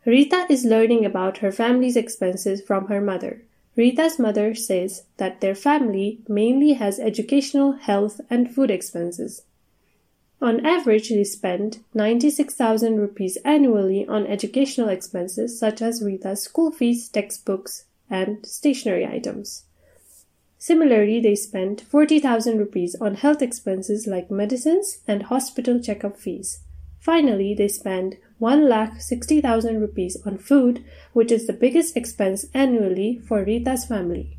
Rita is learning about her family's expenses from her mother. Rita's mother says that their family mainly has educational, health, and food expenses. On average, they spend 96,000 rupees annually on educational expenses such as Rita's school fees, textbooks, and stationery items. Similarly, they spend 40,000 rupees on health expenses like medicines and hospital checkup fees. Finally, they spend 1,60,000 rupees on food, which is the biggest expense annually for Rita's family.